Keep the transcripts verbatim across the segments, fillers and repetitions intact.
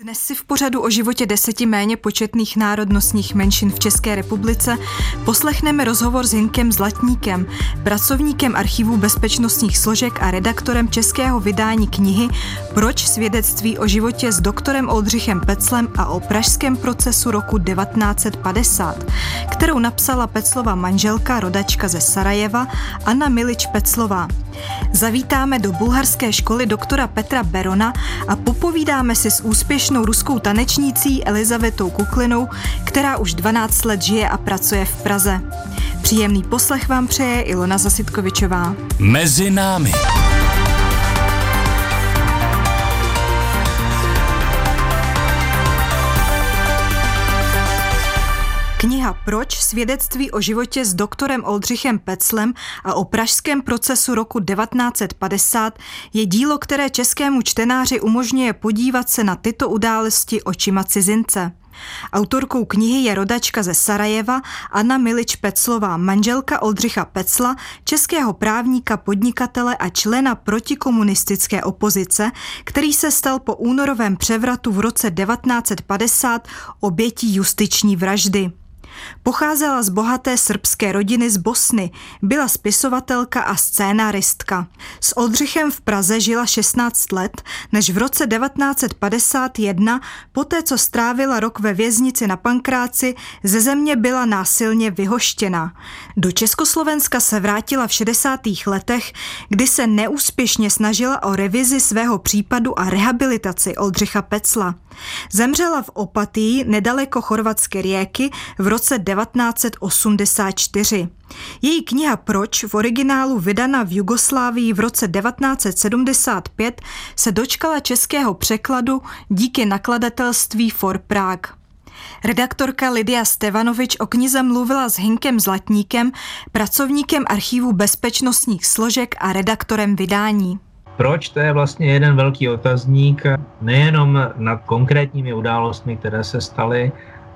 Dnes si v pořadu o životě deseti méně početných národnostních menšin v České republice poslechneme rozhovor s Hinkem Zlatníkem, pracovníkem archivu bezpečnostních složek a redaktorem českého vydání knihy Proč svědectví o životě s doktorem Oldřichem Peclem a o pražském procesu roku devatenáct set padesát, kterou napsala Peclova manželka, rodačka ze Sarajeva, Anna Milič Peclová. Zavítáme do bulharské školy doktora Petra Berona a popovídáme si s úspěšnou ruskou tanečnící Elizavetou Kuklinou, která už dvanáct let žije a pracuje v Praze. Příjemný poslech vám přeje Ilona Zasitkovičová. Mezi námi. Kniha Proč svědectví o životě s doktorem Oldřichem Peclem a o pražském procesu roku devatenáct set padesát je dílo, které českému čtenáři umožňuje podívat se na tyto události očima cizince. Autorkou knihy je rodačka ze Sarajeva Anna Milič Peclová, manželka Oldřicha Pecla, českého právníka, podnikatele a člena protikomunistické opozice, který se stal po únorovém převratu v roce devatenáct set padesát obětí justiční vraždy. Pocházela z bohaté srbské rodiny z Bosny, byla spisovatelka a scénaristka. S Oldřichem v Praze žila šestnáct let, než v roce devatenáct set padesát jedna, poté co strávila rok ve věznici na Pankráci, ze země byla násilně vyhoštěna. Do Československa se vrátila v šedesátých letech, kdy se neúspěšně snažila o revizi svého případu a rehabilitaci Oldřicha Pecla. Zemřela v Opatiji nedaleko chorvatské Rijeky v roce devatenáct set osmdesát čtyři. Její kniha Proč, v originálu vydaná v Jugoslávii v roce devatenáct set sedmdesát pět, se dočkala českého překladu díky nakladatelství For Prague. Redaktorka Lidia Stevanovič o knize mluvila s Hinkem Zlatníkem, pracovníkem archivu bezpečnostních složek a redaktorem vydání. Proč? To je vlastně jeden velký otazník, nejenom nad konkrétními událostmi, které se staly,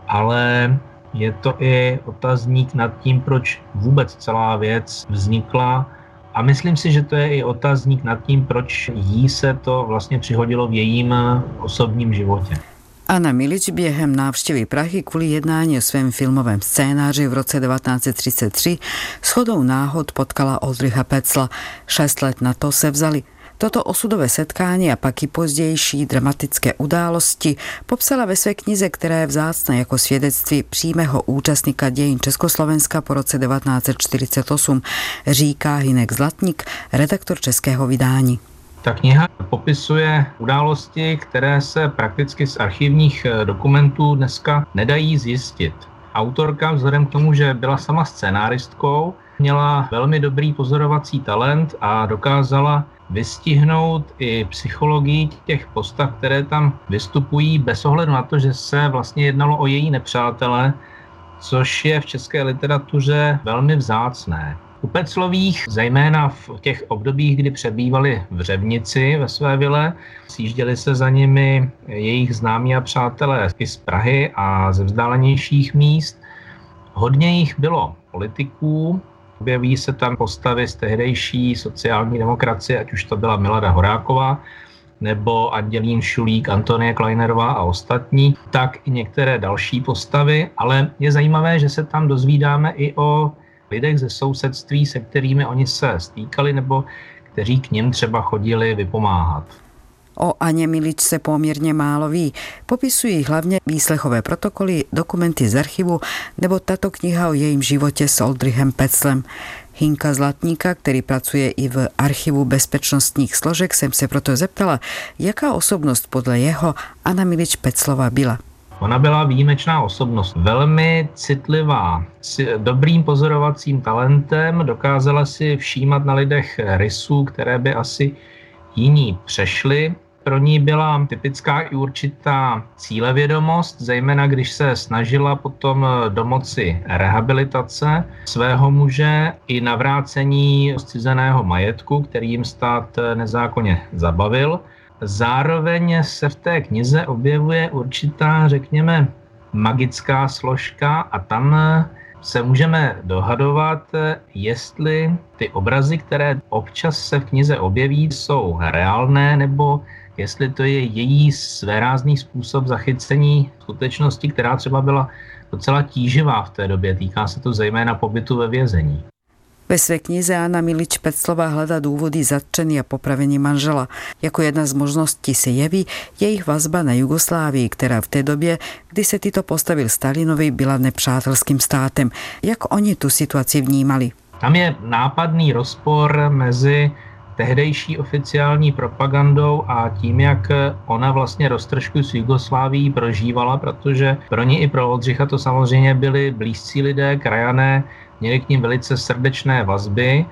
ale je to i otazník nad tím, proč vůbec celá věc vznikla. A myslím si, že to je i otazník nad tím, proč jí se to vlastně přihodilo v jejím osobním životě. Anna Milič během návštěvy Prahy kvůli jednání o svém filmovém scénáři v roce devatenáct set třicet tři shodou náhod potkala Oldřicha Pecla. Šest let na to se vzali. Toto osudové setkání a pak i pozdější dramatické události popsala ve své knize, která je vzácná jako svědectví přímého účastníka dějin Československa po roce devatenáct set čtyřicet osm, říká Hinek Zlatník, redaktor českého vydání. Ta kniha popisuje události, které se prakticky z archivních dokumentů dneska nedají zjistit. Autorka vzhledem k tomu, že byla sama scénáristkou, měla velmi dobrý pozorovací talent a dokázala vystihnout i psychologii těch postav, které tam vystupují, bez ohledu na to, že se vlastně jednalo o její nepřátele, což je v české literatuře velmi vzácné. U Peclových, zejména v těch obdobích, kdy přebývali v Řevnici ve své vile, sjížděli se za nimi jejich známí a přátelé i z Prahy a ze vzdálenějších míst. Hodně jich bylo politiků, objeví se tam postavy z tehdejší sociální demokracie, ať už to byla Milada Horáková, nebo Andělín Šulík, Antonie Kleinerová a ostatní, tak i některé další postavy, ale je zajímavé, že se tam dozvídáme i o lidech ze sousedství, se kterými oni se stýkali, nebo kteří k nim třeba chodili vypomáhat. O Aně Milič se poměrně málo ví. Popisují hlavně výslechové protokoly, dokumenty z archivu nebo tato kniha o jejím životě s Oldřichem Peclem. Hinka Zlatníka, který pracuje i v archivu bezpečnostních složek, jsem se proto zeptala, jaká osobnost podle jeho Anna Milič Peclova byla. Ona byla výjimečná osobnost, velmi citlivá, s dobrým pozorovacím talentem, dokázala si všímat na lidech rysů, které by asi jiní přešli. Pro ní byla typická i určitá cílevědomost, zejména když se snažila potom domoci rehabilitace svého muže i navrácení zcizeného majetku, který jim stát nezákonně zabavil. Zároveň se v té knize objevuje určitá, řekněme, magická složka a tam se můžeme dohadovat, jestli ty obrazy, které občas se v knize objeví, jsou reálné nebo jestli to je její svérázný způsob zachycení skutečnosti, která třeba byla docela tíživá v té době. Týká se to zejména pobytu ve vězení. Ve své knize Anna Milič Peclová hľadá dôvody zatčenia a popravení manžela. Jako jedna z možností se jeví jejich vazba na Jugoslávii, která v té době, kdy se Tito postavil Stalinovi, byla nepřátelským státem. Jak oni tu situaci vnímali? Tam je nápadný rozpor mezi tehdejší oficiální propagandou a tím, jak ona vlastně roztržku s Jugoslávií prožívala, protože pro ní i pro Oldřicha to samozřejmě byli blízcí lidé, krajané, měli k ním velice srdečné vazby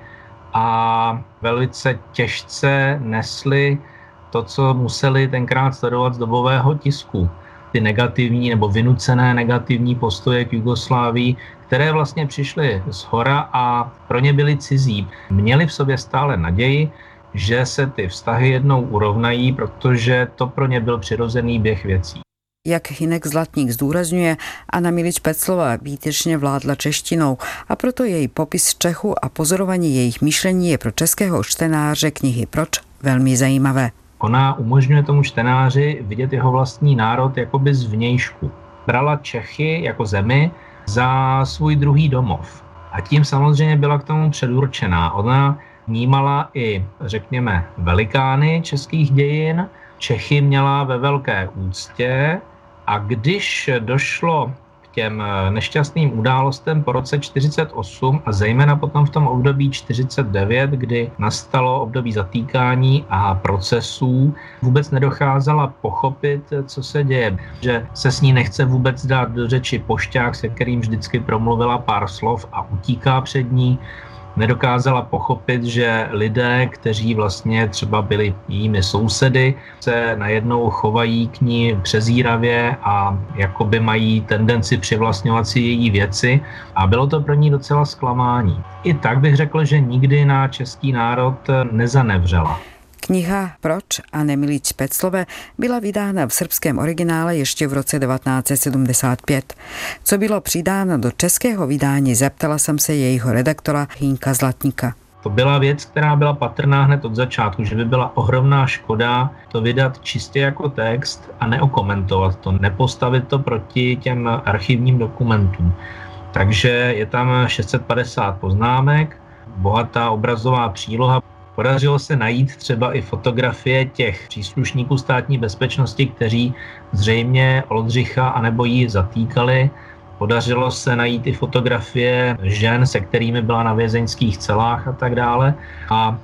a velice těžce nesli to, co museli tenkrát sledovat z dobového tisku. Ty negativní nebo vynucené negativní postoje k Jugoslávii, které vlastně přišly shora a pro ně byly cizí. Měli v sobě stále naději, že se ty vztahy jednou urovnají, protože to pro ně byl přirozený běh věcí. Jak Hynek Zlatník zdůrazňuje, Anna Milič Peclová výtečně vládla češtinou a proto její popis Čechu a pozorování jejich myšlení je pro českého čtenáře knihy Proč velmi zajímavé. Ona umožňuje tomu čtenáři vidět jeho vlastní národ jakoby zvnějšku. Brala Čechy jako zemi za svůj druhý domov. A tím samozřejmě byla k tomu předurčená. Ona vnímala i, řekněme, velikány českých dějin. Čechy měla ve velké úctě a když došlo k těm nešťastným událostem po roce čtyřicet osm a zejména potom v tom období čtyřicet devět, kdy nastalo období zatýkání a procesů, vůbec nedocházela pochopit, co se děje. Že se s ní nechce vůbec dát do řeči pošťák, se kterým vždycky promluvila pár slov a utíká před ní. Nedokázala pochopit, že lidé, kteří vlastně třeba byli jejími sousedy, se najednou chovají k ní přezíravě a jakoby mají tendenci přivlastňovat si její věci a bylo to pro ní docela zklamání. I tak bych řekl, že nikdy na český národ nezanevřela. Kniha Proč Anny Milič Peclové byla vydána v srbském originále ještě v roce devatenáct set sedmdesát pět. Co bylo přidáno do českého vydání, zeptala jsem se jejího redaktora Hynka Zlatníka. To byla věc, která byla patrná hned od začátku, že by byla ohromná škoda to vydat čistě jako text a neokomentovat to, nepostavit to proti těm archivním dokumentům. Takže je tam šest set padesát poznámek, bohatá obrazová příloha. Podařilo se najít třeba i fotografie těch příslušníků státní bezpečnosti, kteří zřejmě Oldřicha anebo ji zatýkali. Podařilo se najít i fotografie žen, se kterými byla na vězeňských celách a tak dále. A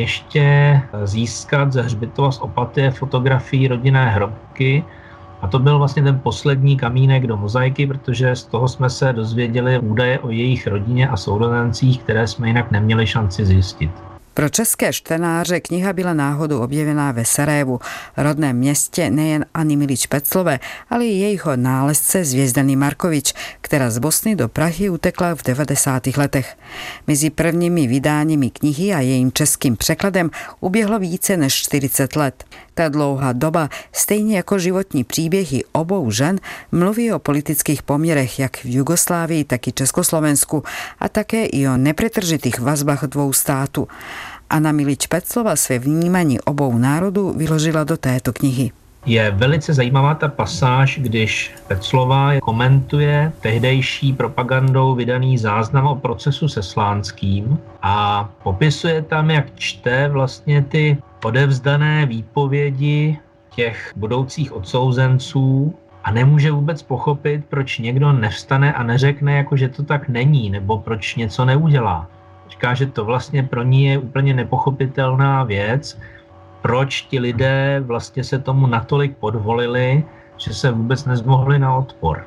ještě získat ze hřbitova z Opatie fotografii rodinné hrobky. A to byl vlastně ten poslední kamínek do mozaiky, protože z toho jsme se dozvěděli údaje o jejich rodině a sourozencích, které jsme jinak neměli šanci zjistit. Pro české čtenáře kniha byla náhodou objevená ve Sarajevu, rodném městě nejen Anny Milič Peclové, ale i jejího nálezce Zvězdany Markovič, která z Bosny do Prahy utekla v devadesátých letech. Mezi prvními vydáními knihy a jejím českým překladem uběhlo více než čtyřicet let. Ta dlouhá doba, stejně jako životní příběhy obou žen, mluví o politických poměrech jak v Jugoslávii, tak i Československu a také i o nepretržitých vazbách dvou států. Anna Milič Peclová své vnímání obou národů vyložila do této knihy. Je velice zajímavá ta pasáž, když Peclová komentuje tehdejší propagandou vydaný záznam o procesu se Slánským a popisuje tam, jak čte vlastně ty odevzdané výpovědi těch budoucích odsouzenců a nemůže vůbec pochopit, proč někdo nevstane a neřekne, jako že to tak není, nebo proč něco neudělá. Říká, že to vlastně pro ní je úplně nepochopitelná věc, proč ti lidé vlastně se tomu natolik podvolili, že se vůbec nezmohli na odpor.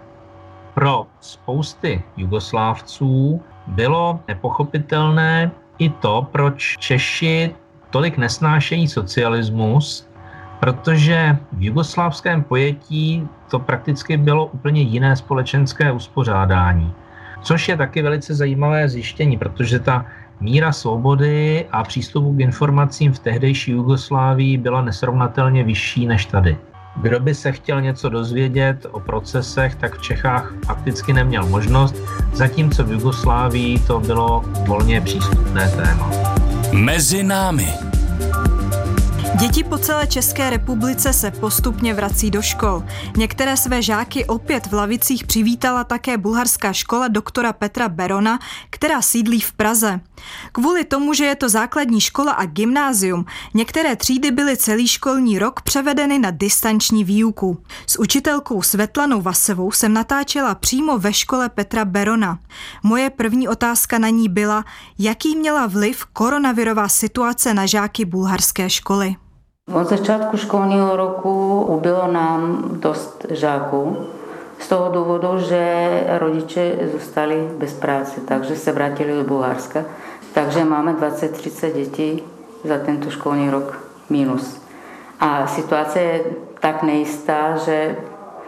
Pro spousty Jugoslávců bylo nepochopitelné i to, proč Češi tolik nesnášejí socialismus, protože v jugoslávském pojetí to prakticky bylo úplně jiné společenské uspořádání. Což je taky velice zajímavé zjištění, protože ta míra svobody a přístupu k informacím v tehdejší Jugoslávii byla nesrovnatelně vyšší než tady. Kdo by se chtěl něco dozvědět o procesech, tak v Čechách fakticky neměl možnost, zatímco v Jugoslávii to bylo volně přístupné téma. Mezi námi. Děti po celé České republice se postupně vrací do škol. Některé své žáky opět v lavicích přivítala také bulharská škola doktora Petra Berona, která sídlí v Praze. Kvůli tomu, že je to základní škola a gymnázium, některé třídy byly celý školní rok převedeny na distanční výuku. S učitelkou Svetlanou Vasevou jsem natáčela přímo ve škole Petra Berona. Moje první otázka na ní byla, jaký měla vliv koronavirová situace na žáky bulharské školy. Od začátku školního roku ubylo nám dost žáků z toho důvodu, že rodiče zůstali bez práce, takže se vrátili do Bulharska. Takže máme dvacet třicet dětí za tento školní rok minus. A situace je tak nejistá, že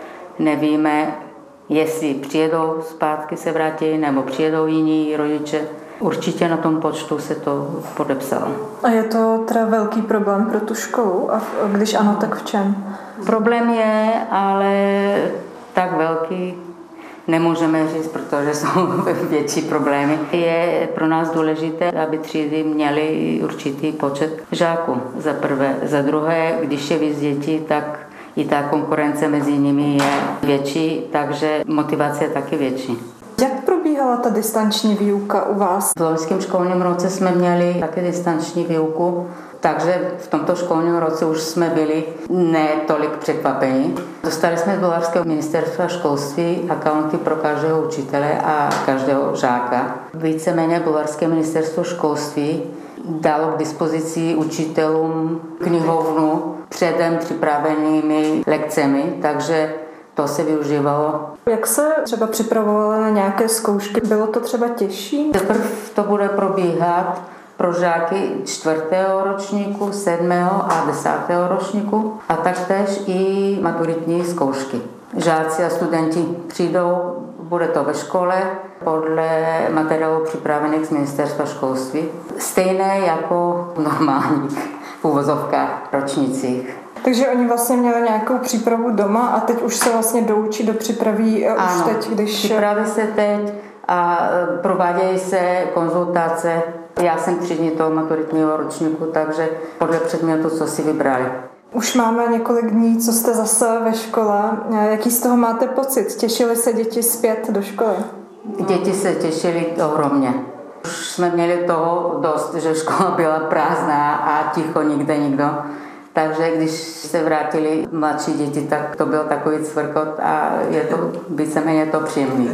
nevíme, jestli přijedou zpátky se vrátí, nebo přijedou jiní rodiče. Určitě na tom počtu se to podepsalo. A je to teda velký problém pro tu školu? A když ano, tak v čem? Problém je, ale tak velký nemůžeme říct, protože jsou větší problémy. Je pro nás důležité, aby třídy měly určitý počet žáků. Za prvé. Za druhé, když je víc dětí, tak i ta konkurence mezi nimi je větší, takže motivace je taky větší. Jak probíhala ta distanční výuka u vás? V loňském školním roce jsme měli také distanční výuku, takže v tomto školním roce už jsme byli ne tolik překvapení. Dostali jsme z bulharského ministerstva školství akaunty pro každého učitele a každého žáka. Víceméně bulharské ministerstvo školství dalo k dispozici učitelům knihovnu předem připravenými lekcemi, takže to se využívalo. Jak se třeba připravovala na nějaké zkoušky? Bylo to třeba těžší? Teprve to bude probíhat pro žáky čtvrtého ročníku, sedmého a desátého ročníku a taktéž i maturitní zkoušky. Žáci a studenti přijdou, bude to ve škole podle materiálů připravených z ministerstva školství. Stejné jako v normálních v uvozovkách ročnících. Takže oni vlastně měli nějakou přípravu doma a teď už se vlastně doučí do přípraví ano, už teď, když... připraví se teď a provádějí se konzultace. Já jsem tři dny toho maturitního ročníku, takže podle předmětu, co si vybrali. Už máme několik dní, co jste zase ve škole. Jaký z toho máte pocit? Těšili se děti zpět do školy? Děti se těšily ohromně. Už jsme měli toho dost, že škola byla prázdná a ticho, nikde nikdo. Takže když se vrátili mladší děti, tak to byl takový cvrkot a je to víceméně to příjemný.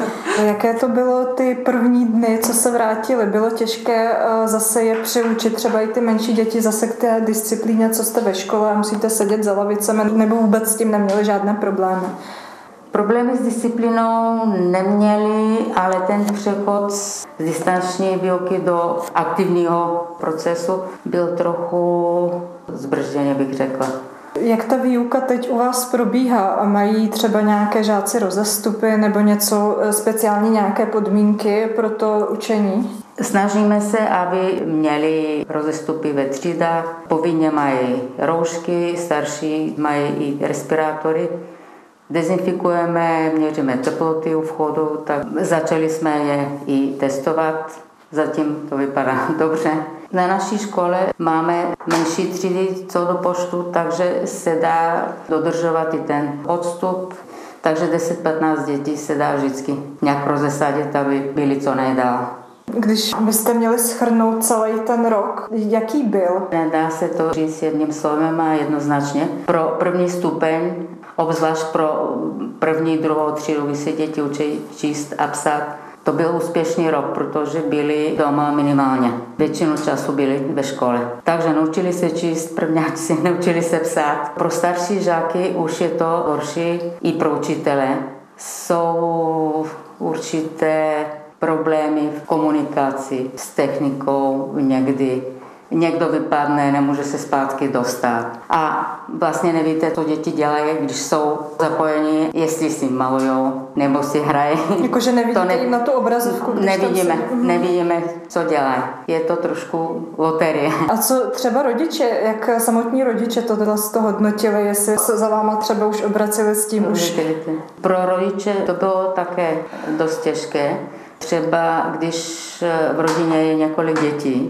Jaké to bylo ty první dny, co se vrátili? Bylo těžké zase je přiučit třeba i ty menší děti zase k té disciplíně, co jste ve škole a musíte sedět za lavicemi, nebo vůbec s tím neměli žádné problémy? Problémy s disciplínou neměli, ale ten přechod z distanční výuky do aktivního procesu byl trochu zbržděně, bych řekla. Jak ta výuka teď u vás probíhá? A mají třeba nějaké žáci rozestupy nebo něco speciální, nějaké podmínky pro to učení? Snažíme se, aby měli rozestupy ve třídách. Povinně mají roušky, starší mají i respirátory. Dezinfikujeme, měříme teploty u vchodu, tak začali jsme je i testovat. Zatím to vypadá dobře. Na naší škole máme menší třídy co do počtu, takže se dá dodržovat i ten odstup. Takže deset patnáct dětí se dá vždycky nějak rozesadit, aby byli co nejdál. Když byste měli shrnout celý ten rok, jaký byl? Nedá se to říct jedním slovem a jednoznačně. Pro první stupeň, obzvlášť pro první, druhou třídu, kdy se děti učí číst a psát, to byl úspěšný rok, protože byli doma minimálně. Většinu času byli ve škole. Takže naučili se číst, prvňáci naučili se psát. Pro starší žáky už je to horší i pro učitele. Jsou určité problémy v komunikaci s technikou někdy. Někdo vypadne, nemůže se zpátky dostat. A vlastně nevíte, co děti dělají, když jsou zapojeni, jestli si malujou nebo si hrají. Jakože nevidíte ne... jim na tu obrazovku? Nevidíme, si... nevidíme, co dělají. Je to trošku loterie. A co třeba rodiče, jak samotní rodiče to to hodnotili, jestli se za váma třeba už obraceli s tím už? Pro rodiče to bylo také dost těžké. Třeba když v rodině je několik dětí,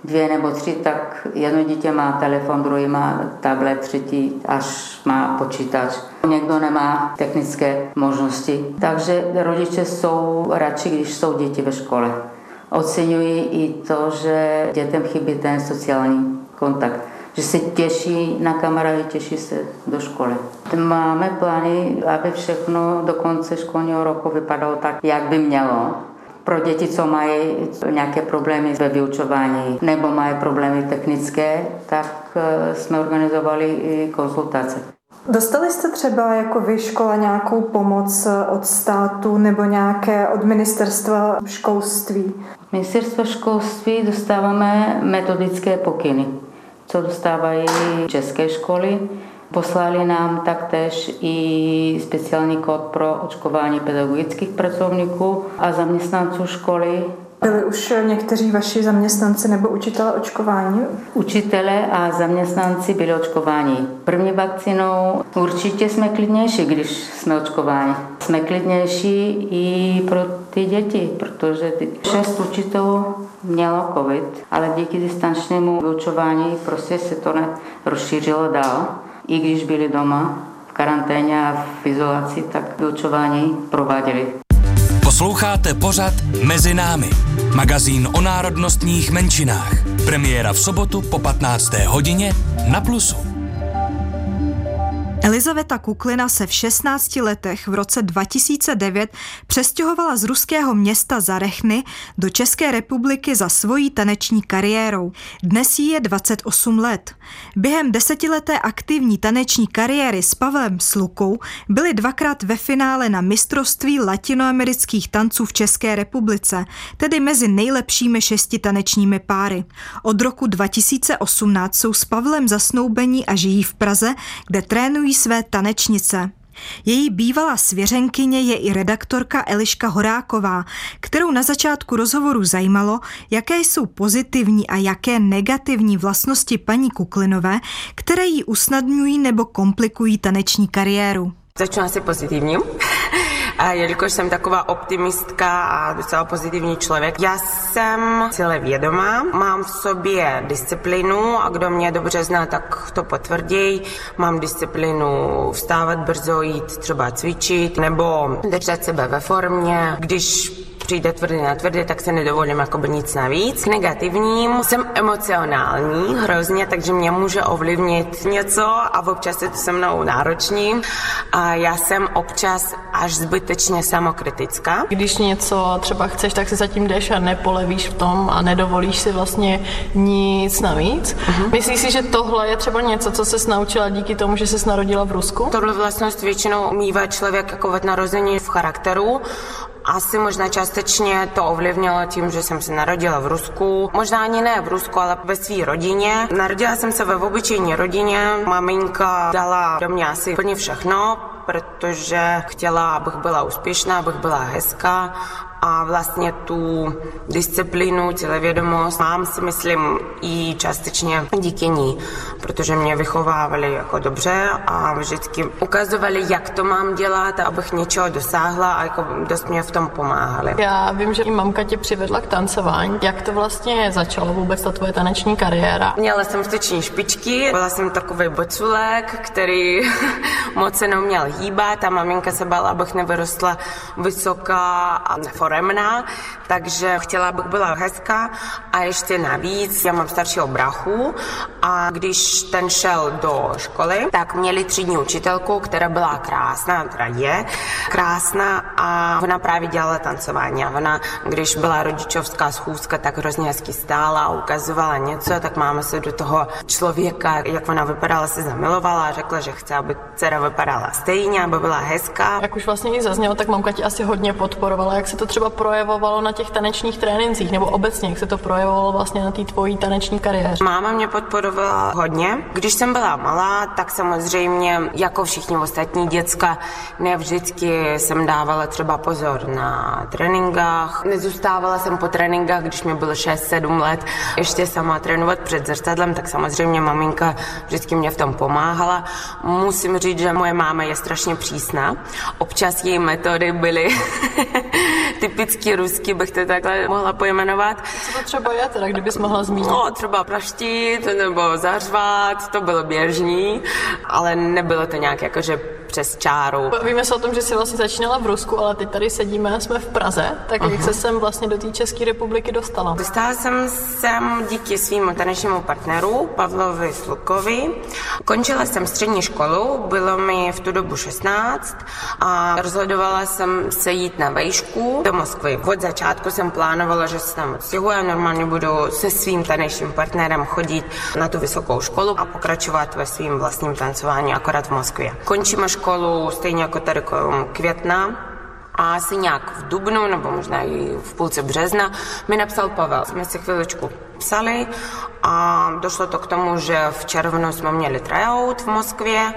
dvě nebo tři, tak jedno dítě má telefon, druhý má tablet, třetí až má počítač. Někdo nemá technické možnosti. Takže rodiče jsou radši, když jsou děti ve škole. Oceňují i to, že dětem chybí ten sociální kontakt. Že se těší na kamarády, těší se do školy. Máme plány, aby všechno do konce školního roku vypadalo tak, jak by mělo. Pro děti, co mají nějaké problémy ve vyučování nebo mají problémy technické, tak jsme organizovali i konzultace. Dostali jste třeba jako vy škola nějakou pomoc od státu nebo nějaké od ministerstva školství? Ministerstvo školství dostáváme metodické pokyny, co dostávají české školy. Poslali nám taktéž i speciální kód pro očkování pedagogických pracovníků a zaměstnanců školy. Byli už někteří vaši zaměstnanci nebo učitelé očkování? Učitelé a zaměstnanci byli očkováni. První vakcínou určitě jsme klidnější, když jsme očkováni. Jsme klidnější i pro ty děti, protože ty šest učitelů mělo covid, ale díky distančnímu vyučování prostě se to rozšířilo dál. I když byli doma v karanténě a v izolaci, tak vyučování prováděli. Posloucháte pořad Mezi námi, magazín o národnostních menšinách. Premiéra v sobotu po patnácté hodině na Plusu. Elizaveta Kuklina se v šestnácti letech v roce dva tisíce devět přestěhovala z ruského města Zarechny do České republiky za svojí taneční kariérou. Dnes jí je dvacet osm let. Během desetileté aktivní taneční kariéry s Pavlem Slukou byly dvakrát ve finále na mistrovství latinoamerických tanců v České republice, tedy mezi nejlepšími šesti tanečními páry. Od roku dva tisíce osmnáct jsou s Pavlem zasnoubení a žijí v Praze, kde trénují své tanečnice. Její bývalá svěřenkyně je i redaktorka Eliška Horáková, kterou na začátku rozhovoru zajímalo, jaké jsou pozitivní a jaké negativní vlastnosti paní Kuklinové, které jí usnadňují nebo komplikují taneční kariéru. Začnu asi pozitivním. A jelikož jsem taková optimistka a docela pozitivní člověk, já jsem celé vědomá, mám v sobě disciplínu a kdo mě dobře zná, tak to potvrdí. Mám disciplínu vstávat brzo, jít třeba cvičit nebo držet sebe ve formě. Když přijde tvrdý na tvrdý, tak se nedovolím jakoby nic navíc. K negativním jsem emocionální hrozně, takže mě může ovlivnit něco a občas je to se mnou náročný. A já jsem občas až zbytečně samokritická. Když něco třeba chceš, tak si zatím jdeš a nepolevíš v tom a nedovolíš si vlastně nic navíc. Uh-huh. Myslíš si, že tohle je třeba něco, co ses naučila díky tomu, že ses narodila v Rusku? Tohle vlastnost většinou mívá člověk jako od narození v charakteru. Asi možná částečně to ovlivnilo tím, že jsem se narodila v Rusku. Možná ani ne v Rusku, ale ve své rodině. Narodila jsem se ve obyčejné rodině. Maminka dala do mě asi úplně všechno, protože chtěla, abych byla úspěšná, abych byla hezká. A vlastně tu disciplínu, tělevědomost mám si myslím i částečně díky ní, protože mě vychovávali jako dobře a vždycky ukazovali, jak to mám dělat, abych něčeho dosáhla a jako dost mě v tom pomáhali. Já vím, že i mamka tě přivedla k tancování. Jak to vlastně začalo vůbec ta tvoje taneční kariéra? Měla jsem vteční špičky, byla jsem takovej boculek, který moc se neuměl hýbat a maminka se bála, abych nevyrostla vysoká a foremná, takže chtěla, abych byla hezká a ještě navíc, já mám staršího brachu a když ten šel do školy, tak měli třídní učitelku, která byla krásná, teda je krásná a ona právě dělala tancování a ona, když byla rodičovská schůzka, tak hrozně hezky stála a ukazovala něco, tak máma se do toho člověka, jak ona vypadala, se zamilovala a řekla, že chce, aby dcera vypadala stejně, aby byla hezká. Jak už vlastně i zaznělo, tak mamka ti asi hodně podporovala. Jak se to třeba projevovalo na těch tanečních trénincích, nebo obecně, jak se to projevovalo vlastně na té tvojí taneční kariéře? Máma mě podporovala hodně. Když jsem byla malá, tak samozřejmě jako všichni ostatní děcka, ne vždycky jsem dávala třeba pozor na tréninkách. Nezůstávala jsem po tréninkách, když mi bylo šest sedm let, ještě sama trénovat před zrcadlem, tak samozřejmě maminka vždycky mě v tom pomáhala. Musím říct, že moje máma je strašně přísná. Občas její metody byly typicky ruský, bych to takhle mohla pojmenovat. Co to třeba je teda, kdybys mohla zmínit? No, třeba praštit nebo zařvat, to bylo běžný, ale nebylo to nějak jakože přes čáru. Víme se o tom, že jsi vlastně začínala v Rusku, ale teď tady sedíme, jsme v Praze, tak uh-huh. jak se sem vlastně do té České republiky dostala? Dostala jsem sem díky svému tanečnímu partneru Pavlovi Slukovi. Končila jsem střední školu, bylo mi v tu dobu šestnáct a rozhodovala jsem se jít na vejšku do Moskvy. Od začátku jsem plánovala, že se tam odstěhuji a normálně budu se svým tanečním partnerem chodit na tu vysokou školu a pokračovat ve svým vlastním tancování akorát v Moskvě. Končíme školu stejně jako tady května a asi nějak v dubnu nebo možná i v půlce března mi napsal Pavel. Jsme si chviličku psali a došlo to k tomu, že v červnu jsme měli tryout v Moskvě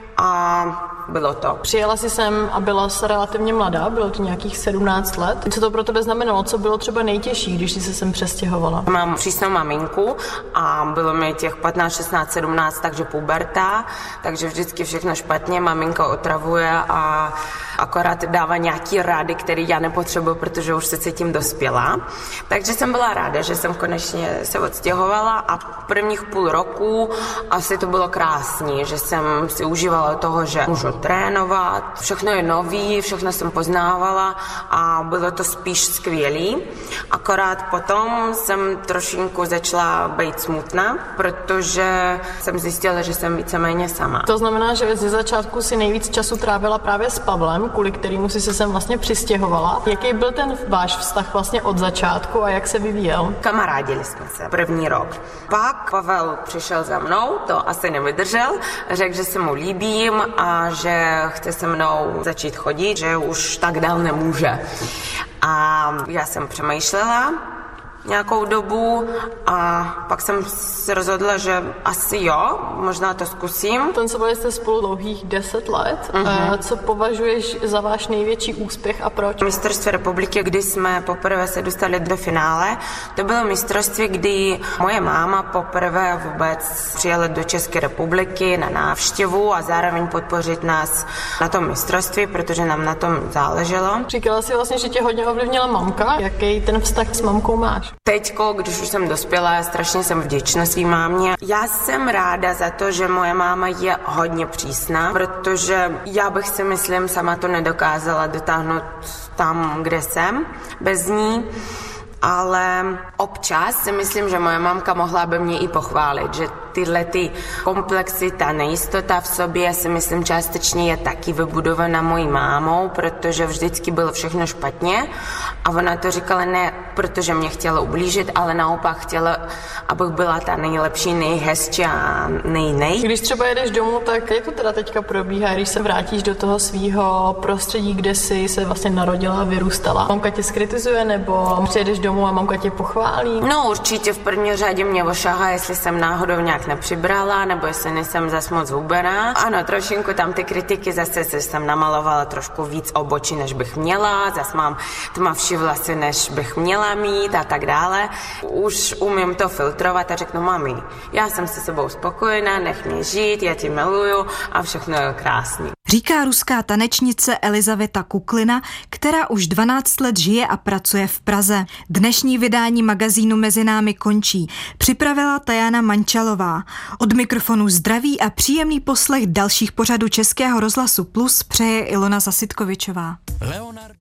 a bylo to. Přijela jsi sem a byla jsi relativně mladá, bylo to nějakých sedmnáct let. Co to pro tebe znamenalo? Co bylo třeba nejtěžší, když jsi se sem přestěhovala? Mám přísnou maminku a bylo mi těch patnáct, šestnáct, sedmnáct, takže puberta, takže vždycky všechno špatně, maminka otravuje a akorát dává nějaký rady, které já nepotřebuji, protože už se cítím dospělá. Takže jsem byla ráda, že jsem konečně se odstěhovala a prvních půl roku asi to bylo krásný, že jsem si užívala toho, že můžu trénovat, všechno je nový, všechno jsem poznávala a bylo to spíš skvělý. Akorát potom jsem trošinku začala být smutná, protože jsem zjistila, že jsem víceméně sama. To znamená, že ze začátku si nejvíc času trávila právě s Pavlem, kvůli kterému si se sem vlastně přistěhovala. Jaký byl ten váš vztah vlastně od začátku a jak se vyvíjel? Kamarádili jsme se první rok. Pak Pavel přišel za mnou, to asi nevydržel, řekl, že se mu líbím a že chce se mnou začít chodit, že už tak dál nemůže. A já jsem přemýšlela nějakou dobu a pak jsem se rozhodla, že asi jo, možná to zkusím. Tancovali jste spolu dlouhých deset let. Uh-huh. Co považuješ za váš největší úspěch a proč? Mistrovství republiky, kdy jsme poprvé se dostali do finále, to bylo mistrovství, kdy moje máma poprvé vůbec přijela do České republiky na návštěvu a zároveň podpořit nás na tom mistrovství, protože nám na tom záleželo. Říkala si vlastně, že tě hodně ovlivnila mamka. Jaký ten vztah s mamkou máš? Teďko, když už jsem dospěla, strašně jsem vděčná svým mámě. Já jsem ráda za to, že moje máma je hodně přísná, protože já bych si myslím, sama to nedokázala dotáhnout tam, kde jsem, bez ní. Ale občas si myslím, že moje mamka mohla by mě i pochválit, že tyhle ty komplexy, ta nejistota v sobě si myslím částečně je taky vybudovaná mojí mámou, protože vždycky bylo všechno špatně a ona to říkala ne, protože mě chtěla ublížit, ale naopak chtěla, abych byla ta nejlepší, nejhezčí a nejnej. Když třeba jedeš domů, tak jak to teda teďka probíhá, když se vrátíš do toho svého prostředí, kde jsi se vlastně narodila a vyrůstala? Mamka tě skritizuje nebo přijedeš domů a mamka tě pochválí? No určitě v první řadě mě ošahá, jestli jsem náhodou nějak nepřibrala, nebo jestli nejsem zas moc hubená. Ano, trošinku tam ty kritiky, zase jsem namalovala trošku víc obočí, než bych měla, zase mám tmavší vlasy, než bych měla mít a tak dále. Už umím to filtrovat a řeknu, mami, já jsem se sebou spokojená, nech mě žít, já tě miluju a všechno je krásný. Říká ruská tanečnice Elizaveta Kuklina, která už dvanáct let žije a pracuje v Praze. Dnešní vydání magazínu Mezi námi končí. Připravila Tajana Mančalová. Od mikrofonu zdraví a příjemný poslech dalších pořadů Českého rozhlasu Plus přeje Ilona Zasitkovičová. Leonard